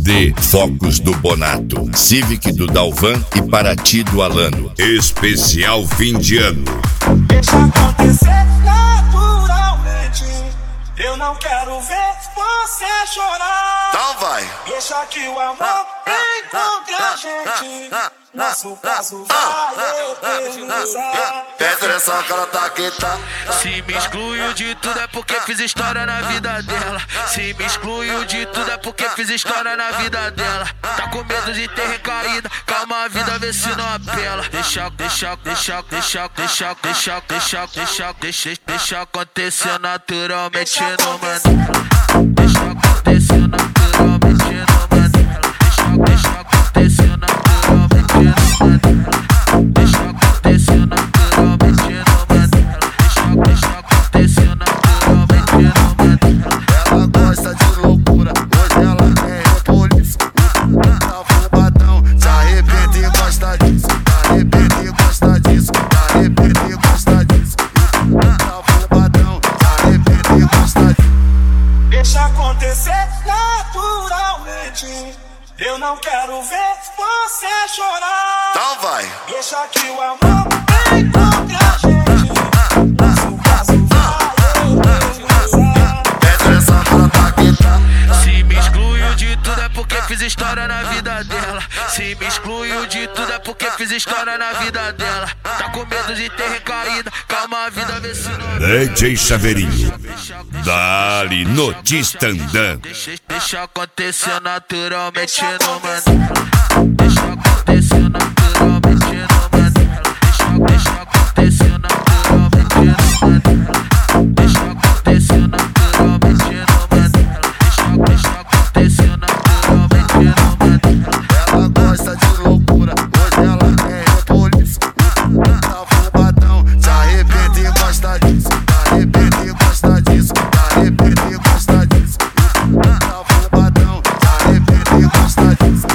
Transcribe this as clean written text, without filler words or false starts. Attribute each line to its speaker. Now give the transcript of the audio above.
Speaker 1: D. Focus do Bonato, Civic do Dalvan e Paraty do Alano. Especial fim de ano.
Speaker 2: Deixa acontecer naturalmente. Eu não quero ver você chorar.
Speaker 3: Então vai.
Speaker 2: Deixa que o amor encontre a gente. Nosso caso vai eternizar.
Speaker 3: Presta atenção que ela tá aqui, tá?
Speaker 4: Se me excluiu de tudo é porque fiz história na vida dela. Se me excluiu de tudo é porque fiz história na vida dela. Tá com medo de ter recaída, calma a vida, vê se não apela. Deixa acontecer naturalmente no mano. Deixa acontecer naturalmente no mano. Deixa acontecer naturalmente no mano. Deixa acontecer naturalmente no mano. Deixa acontecer naturalmente no mano.
Speaker 3: Ela gosta de loucura, hoje ela quer polícia. Tá fubadão, se arrepende e gosta disso. Se arrepende e gosta disso. Se arrepende e gosta disso. Tá fubadão, se arrepende e gosta disso.
Speaker 2: Deixa acontecer naturalmente. Eu não quero ver você chorar.
Speaker 3: Então vai.
Speaker 2: Deixa que o amor encontre a gente. Nosso caso vai eternizar.
Speaker 3: Presta atenção que ela tá aqui, tá?
Speaker 4: Se me excluiu de tudo é porque fiz história na vida dela. Se me excluiu de tudo é porque fiz história na vida dela. Tá com medo de ter recaída, calma a vida, vê se não.
Speaker 1: DJ Chaveirinho, dali no Tistandã.
Speaker 4: Deixa acontecer naturalmente no mano. Deixa acontecer naturalmente no mano. Deixa acontecer naturalmente no mano. Deixa acontecer naturalmente no mano. Deixa acontecer naturalmente no mano.
Speaker 3: Ela gosta de loucura, hoje ela quer polícia. Tá fubadão, se arrepende e gosta disso. Se arrepende e gosta disso. Se arrepende e gosta disso. Tá fubadão, se arrepende e gosta disso.